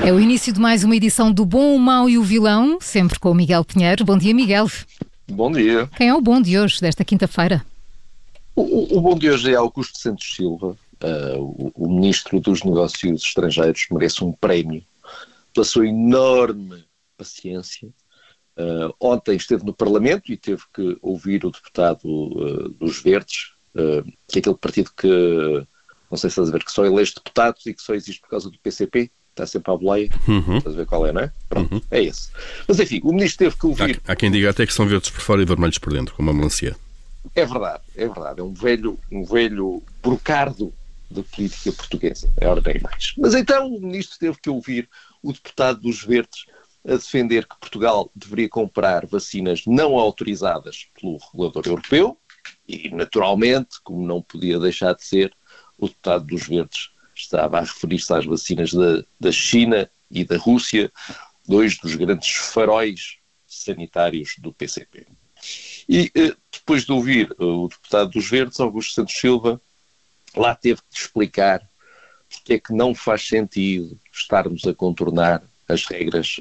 É o início de mais uma edição do Bom, o Mau e o Vilão, sempre com o Miguel Pinheiro. Bom dia, Miguel. Bom dia. Quem é o bom de hoje, desta quinta-feira? O bom de hoje é Augusto Santos Silva, o Ministro dos Negócios Estrangeiros, merece um prémio pela sua enorme paciência. Ontem esteve no Parlamento e teve que ouvir o deputado dos Verdes, que é aquele partido que, não sei se estás a ver, que só elege deputados e que só existe por causa do PCP. Está sempre à boleia. Estás a ver qual é, não é? Pronto, é esse. Mas enfim, o Ministro teve que ouvir... Há quem diga até que são verdes por fora e vermelhos por dentro, como a melancia. É verdade. É um velho brocardo da política portuguesa. É hora nem mais. Mas então o Ministro teve que ouvir o deputado dos Verdes a defender que Portugal deveria comprar vacinas não autorizadas pelo regulador europeu e, naturalmente, como não podia deixar de ser, o deputado dos Verdes estava a referir-se às vacinas da China e da Rússia, dois dos grandes faróis sanitários do PCP. E depois de ouvir o deputado dos Verdes, Augusto Santos Silva, lá teve que explicar porque é que não faz sentido estarmos a contornar as regras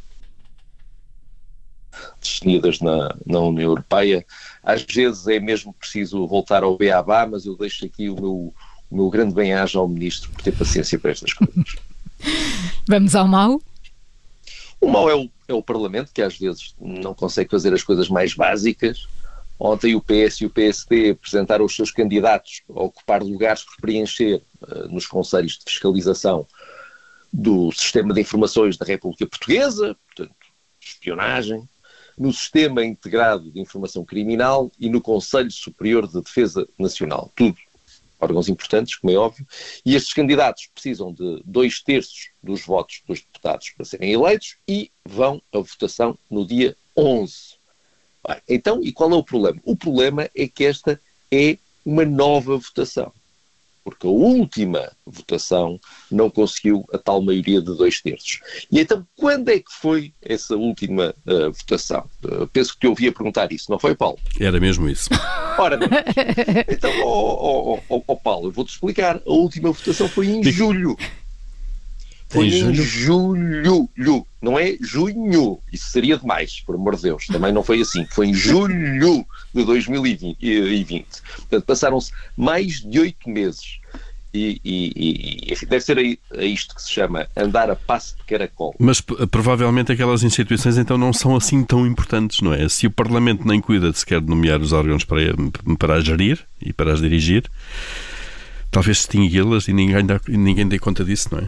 definidas na União Europeia. Às vezes é mesmo preciso voltar ao beabá, mas eu deixo aqui o meu grande bem-aja ao Ministro por ter paciência para estas coisas. Vamos ao mau? O mau é o Parlamento, que às vezes não consegue fazer as coisas mais básicas. Ontem o PS e o PSD apresentaram os seus candidatos a ocupar lugares por preencher nos conselhos de fiscalização do Sistema de Informações da República Portuguesa, portanto, espionagem, no Sistema Integrado de Informação Criminal e no Conselho Superior de Defesa Nacional. Tudo órgãos importantes, como é óbvio, e estes candidatos precisam de 2/3 dos votos dos deputados para serem eleitos e vão à votação no dia 11. Bem, então, e qual é o problema? O problema é que esta é uma nova votação, porque a última votação não conseguiu a tal maioria de 2/3. E então, quando é que foi essa última votação? Penso que te ouvi a perguntar isso, não foi, Paulo? Era mesmo isso. Ora bem, então, Paulo, eu vou-te explicar. A última votação foi em julho. Foi em julho. Não é junho. Isso seria demais, por amor de Deus. Também não foi assim. Foi em julho de 2020. Portanto, passaram-se mais de 8 meses. E enfim, deve ser a isto que se chama andar a passo de caracol. Mas provavelmente aquelas instituições então não são assim tão importantes, não é? Se o Parlamento nem cuida de sequer de nomear os órgãos para as gerir e para as dirigir, talvez extingui-las e ninguém dê conta disso, não é?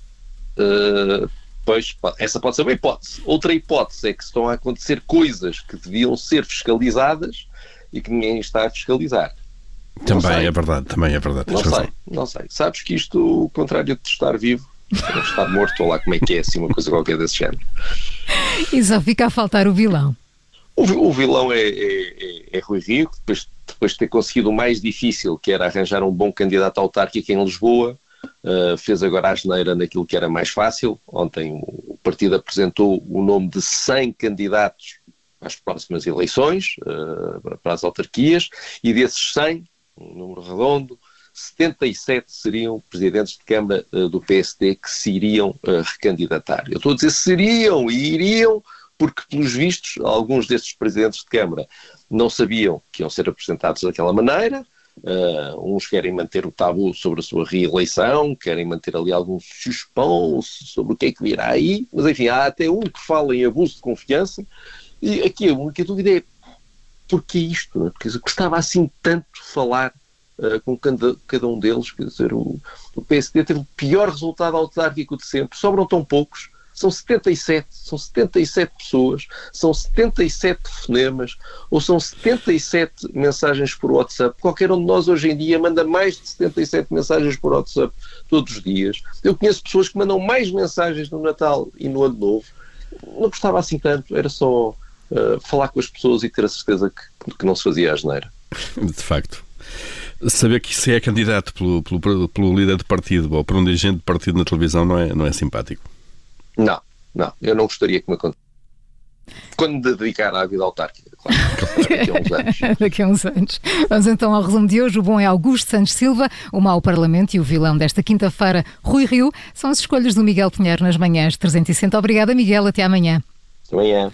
Pois, essa pode ser uma hipótese. Outra hipótese é que estão a acontecer coisas que deviam ser fiscalizadas e que ninguém está a fiscalizar. Também é verdade. Não sei. Sabes que isto, ao contrário de estar vivo, estar morto, ou lá como é que é, assim, uma coisa qualquer desse género. E só fica a faltar o vilão. O vilão é Rui Rio, depois de ter conseguido o mais difícil, que era arranjar um bom candidato autárquico em Lisboa, fez agora a asneira naquilo que era mais fácil. Ontem o partido apresentou o nome de 100 candidatos às próximas eleições, para as autarquias, e desses 100, um número redondo, 77 seriam presidentes de Câmara do PSD que se iriam recandidatar. Eu estou a dizer seriam e iriam, porque, pelos vistos, alguns destes presidentes de Câmara não sabiam que iam ser apresentados daquela maneira. Uns querem manter o tabu sobre a sua reeleição, querem manter ali algum suspense sobre o que é que virá aí, mas enfim, há até um que fala em abuso de confiança, e aqui a única dúvida é porquê isto? Não é? Porque gostava assim tanto de falar com cada um deles, quer dizer, o PSD teve o pior resultado autárquico de sempre, sobram tão poucos, são 77 pessoas, são 77 fonemas, ou são 77 mensagens por WhatsApp. Qualquer um de nós hoje em dia manda mais de 77 mensagens por WhatsApp todos os dias. Eu conheço pessoas que mandam mais mensagens no Natal e no Ano Novo. Não gostava assim tanto, era só falar com as pessoas e ter a certeza que não se fazia asneira. De facto. Saber que se é candidato pelo líder de partido ou por um dirigente de partido na televisão não é simpático. Não, eu não gostaria que me acontecesse. Quando me dedicar à vida autárquica, claro, daqui a uns anos. Daqui a uns anos. Vamos então ao resumo de hoje. O bom é Augusto Santos Silva, o mau Parlamento e o vilão desta quinta-feira, Rui Rio. São as escolhas do Miguel Pinheiro nas manhãs 360. Obrigada, Miguel. Até amanhã. Até amanhã.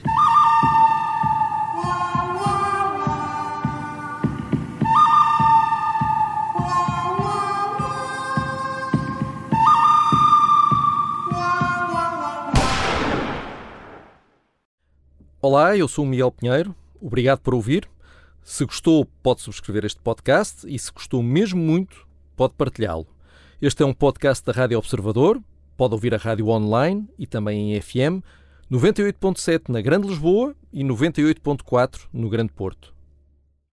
Olá, eu sou o Miguel Pinheiro. Obrigado por ouvir. Se gostou, pode subscrever este podcast e se gostou mesmo muito, pode partilhá-lo. Este é um podcast da Rádio Observador. Pode ouvir a rádio online e também em FM, 98.7 na Grande Lisboa e 98.4 no Grande Porto.